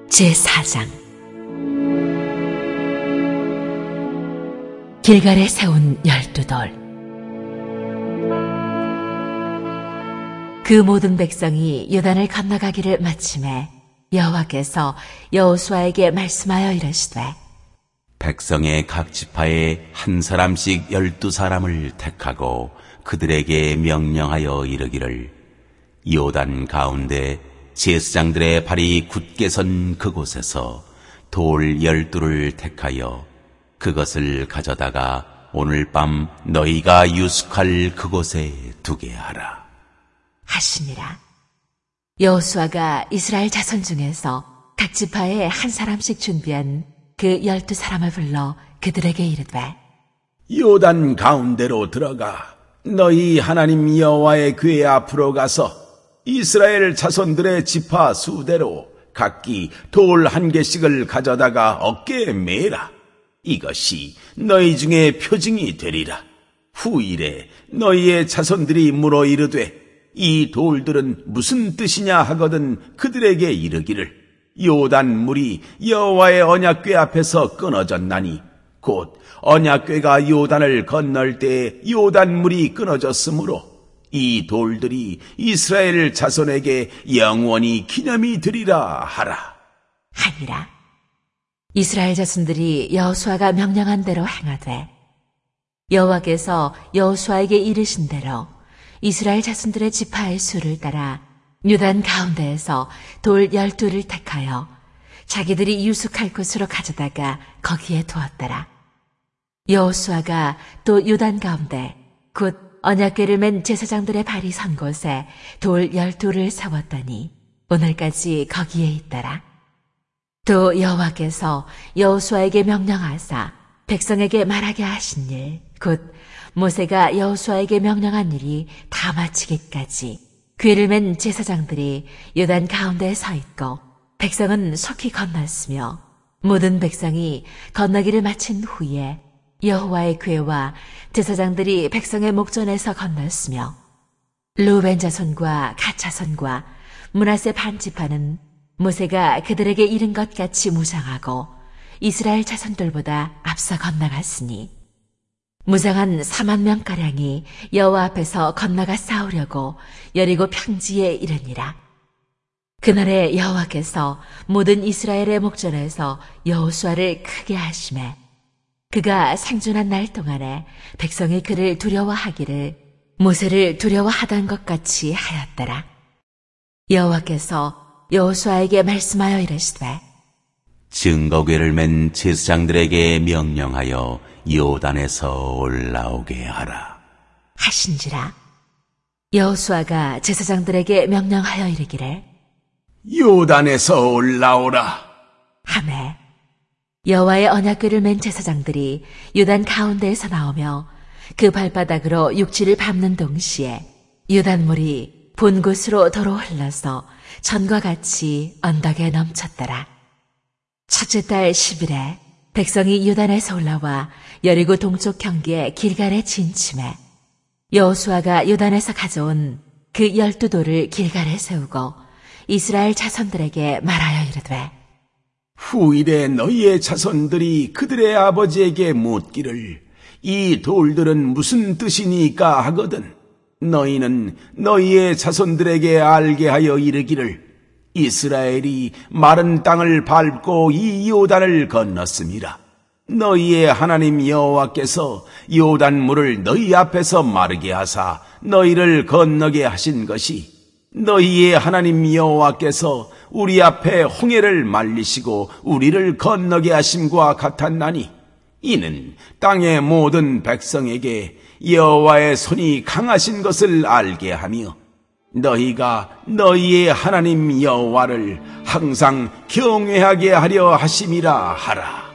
제4장 길갈에 세운 12돌. 그 모든 백성이 요단을 건너가기를 마침에 여호와께서 여호수아에게 말씀하여 이르시되, 백성의 각 지파에 한 사람씩 12사람을 택하고 그들에게 명령하여 이르기를, 요단 가운데 제사장들의 발이 굳게 선 그곳에서 돌 12를 택하여 그것을 가져다가 오늘 밤 너희가 유숙할 그곳에 두게 하라 하시니라. 여호수아가 이스라엘 자손 중에서 각 지파에 한 사람씩 준비한 그 12사람을 불러 그들에게 이르되, 요단 가운데로 들어가 너희 하나님 여호와의 궤 앞으로 가서 이스라엘 자손들의 지파 수대로 각기 돌 1개씩을 가져다가 어깨에 매라. 이것이 너희 중에 표징이 되리라. 후일에 너희의 자손들이 물어 이르되 이 돌들은 무슨 뜻이냐 하거든 그들에게 이르기를, 요단 물이 여호와의 언약궤 앞에서 끊어졌나니 곧 언약궤가 요단을 건널 때에 요단 물이 끊어졌으므로 이 돌들이 이스라엘 자손에게 영원히 기념이 되리라 하라 하니라. 이스라엘 자손들이 여호수아가 명령한 대로 행하되, 여호와께서 여호수아에게 이르신 대로 이스라엘 자손들의 지파의 수를 따라 요단 가운데에서 돌 12를 택하여 자기들이 유숙할 곳으로 가져다가 거기에 두었더라. 여호수아가 또 요단 가운데 곧 언약궤를 맨 제사장들의 발이 선 곳에 돌 12를 세웠더니 오늘까지 거기에 있더라. 또 여호와께서 여호수아에게 명령하사 백성에게 말하게 하신 일, 곧 모세가 여호수아에게 명령한 일이 다 마치기까지 궤를 맨 제사장들이 요단 가운데에 서 있고 백성은 속히 건넜으며, 모든 백성이 건너기를 마친 후에 여호와의 궤와 제사장들이 백성의 목전에서 건넜으며, 르우벤 자손과 갓 자손과 므낫세 반 지파는 모세가 그들에게 이른 것 같이 무장하고 이스라엘 자손들보다 앞서 건너갔으니 무장한 4만 명가량이 여호와 앞에서 건너가 싸우려고 여리고 평지에 이르니라. 그날에 여호와께서 모든 이스라엘의 목전에서 여호수아를 크게 하시매 그가 생존한 날 동안에 백성이 그를 두려워하기를 모세를 두려워하던 것 같이 하였더라. 여호와께서 여호수아에게 말씀하여 이르시되, 증거궤를 맨 제사장들에게 명령하여 요단에서 올라오게 하라 하신지라. 여호수아가 제사장들에게 명령하여 이르기를, 요단에서 올라오라 하매 여호와의 언약궤를 맨 제사장들이 요단 가운데에서 나오며 그 발바닥으로 육지를 밟는 동시에 요단물이 본 곳으로 도로 흘러서 전과 같이 언덕에 넘쳤더라. 첫째 달 10일에 백성이 요단에서 올라와 여리고 동쪽 경계의 길갈에 진침해 여호수아가 요단에서 가져온 그 12돌을 길갈에 세우고 이스라엘 자손들에게 말하여 이르되, 후일에 너희의 자손들이 그들의 아버지에게 묻기를 이 돌들은 무슨 뜻이니까 하거든 너희는 너희의 자손들에게 알게 하여 이르기를, 이스라엘이 마른 땅을 밟고 이 요단을 건넜음이라. 너희의 하나님 여호와께서 요단 물을 너희 앞에서 마르게 하사 너희를 건너게 하신 것이, 너희의 하나님 여호와께서 우리 앞에 홍해를 말리시고 우리를 건너게 하심과 같았나니, 이는 땅의 모든 백성에게 여호와의 손이 강하신 것을 알게 하며 너희가 너희의 하나님 여호와를 항상 경외하게 하려 하심이라 하라.